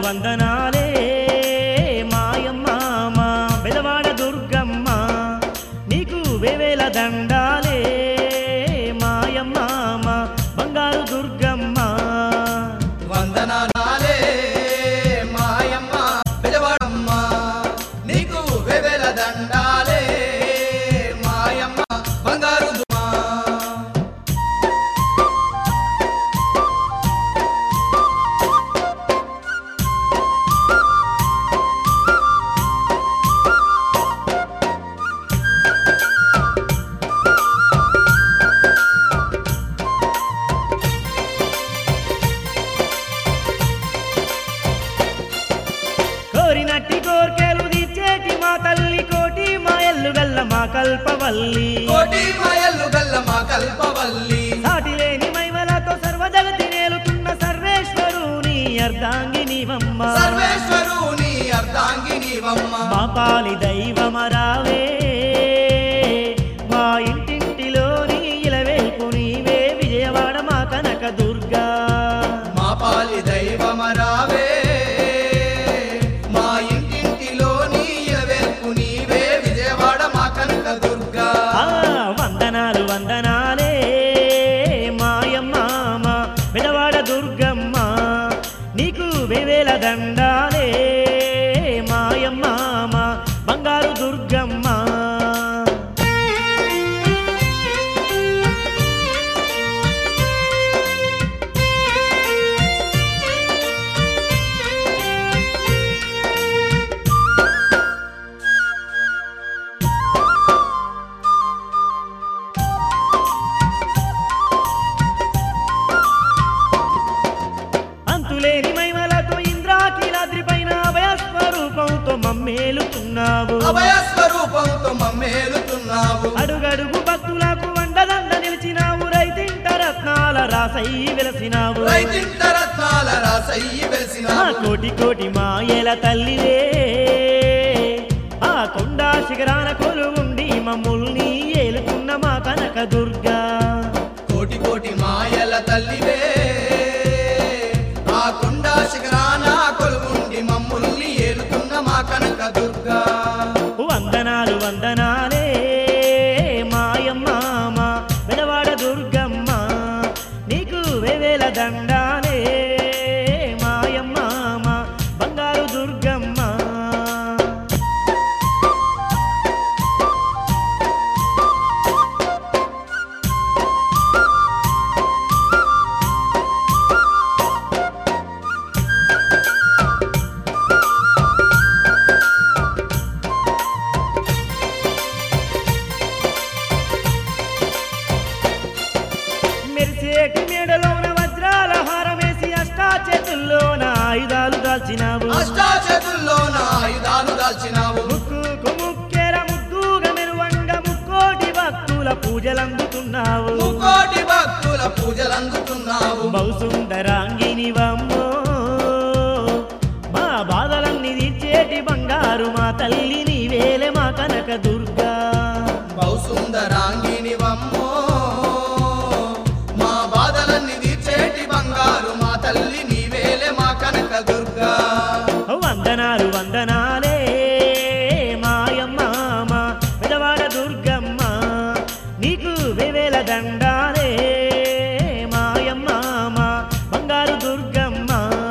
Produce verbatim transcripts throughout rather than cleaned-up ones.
వందనాలే మాయమ్మ మా బెదవాడ దుర్గమ్మ నీకు వేవేల దండాలే మాయమ్మ మా బంగారు దుర్గమ్మ వందనాలే మాయమ్మ బెదవాడమ్మ నీకు వేవేల దండాలే మాయమ్మ బంగారు కోరినట్టి కోర్కెలు తీర్చేటి మా తల్లి కోటి మా ఎల్లుగల్ల మా కల్పవల్లి కోటి మాయల్లు గల్ల మా కల్పవల్లి సాటి లేని మైమలతో సర్వ జగతి నేలుతున్న సర్వేశ్వరుని అర్ధాంగినివమ్మ సర్వేశ్వరుని అర్ధాంగినివమ్మ మా పాలి దైవమరావే మా ఇంటింటిలోని ఇలవేల్పు నీవే విజయవాడ మా కనక దుర్గా మా పాలి దైవమరావే మా ఇంటింటిలోని ఇలవేల్పు నీవే విజయవాడ మా కనక దుర్గా ఆ వందనాలు వందనాలే మాయమ్మ మా బెదవాడ దుర్గమ్మ నీకు వేవేల దండాలే మాయమ్మ మా బంగారు దుర్గమ్మ అంతులేని మైమలతో ఇంద్రాకీలాద్రి పైన అభయస్వరూపంతో మమ్మేలుతున్నావు అభయ స్వరూపంతో మమ్మేలుతున్నావు అడుగడుగు భక్తులకు వండదండ నిలిచినావు రైతింట రత్నాల రాసయ్యి వెలసినావు రైతింట రత్నాల రాసయ్యి ఆ వెలిసినావు కోటి కోటి మాయల తల్లివే ఆ కొండా శిఖరాన కొలువుండి మమ్ముల్ని ఏలుకున్న మా కనక దుర్గా కోటి కోటి మాయల తల్లివే ఆ కొండా శిఖరాన కొలువుండి మమ్ముల్ని ఏలుతున్న మా కనక దుర్గా వందనాలు వందనాలే మాయమ్మ మా బెదవాడ దుర్గమ్మ నీకు వేవేల దండాలే మాయమ్మ మా బంగారు దుర్గమ్మ మెరిసేటి మేడలోన వజ్రాల హారమేసి అష్టా చేతుల్లోన ఆయుధాలు దాల్చినావు అష్టాచతుల్లోన ఆయుధాలు దాల్చినావు ముక్కుకు ముక్కెర ముద్దుగా మెరువంగ ముక్కోటి భక్తుల పూజలందుతున్నావు ముక్కోటి భక్తుల పూజలందుతున్నావు బహుసుందరాంగినివమ్మో మా బాధలన్నీ తీర్చేటి బంగారు మా తల్లి నీవేలే మా కనక దుర్గా బహుసుందరాంగినివమ్మో మా బాధలన్నీ తీర్చేటి బంగారు మా తల్లి నీవేలే మా కనక దుర్గా వందనాలు వందనాలే మాయమ్మ మా బెదవాడ దుర్గమ్మ నీకు వేవేల దండాలే మాయమ్మ మా బంగారు దుర్గమ్మ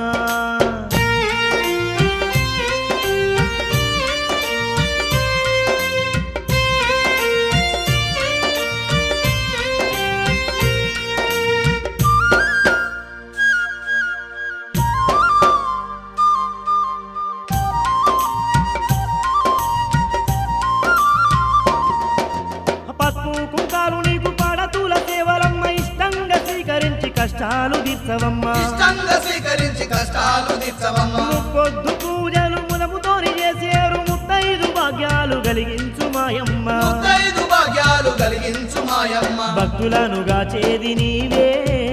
పసుపు కుంకాలు నీకు పాడతుల సేవలమ్మ ఇష్టంగా స్వీకరించి కష్టాలు తీర్చవమ్మ ఇష్టంగా స్వీకరించి కష్టాలు తీర్చవమ్మ పొద్దు పూజలు ముదముతోని చేసేరు ముత్తైదు భాగ్యాలు కలిగించు మాయమ్మ ముత్తైదు భాగ్యాలు కలిగించు మాయమ్మ భక్తులను గాచేది నీవే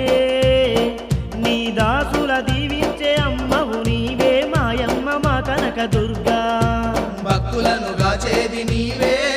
నీ దాసుల దీవించే అమ్మవు నీవే మాయమ్మ మా కనక దుర్గా భక్తులను గాచేది నీవే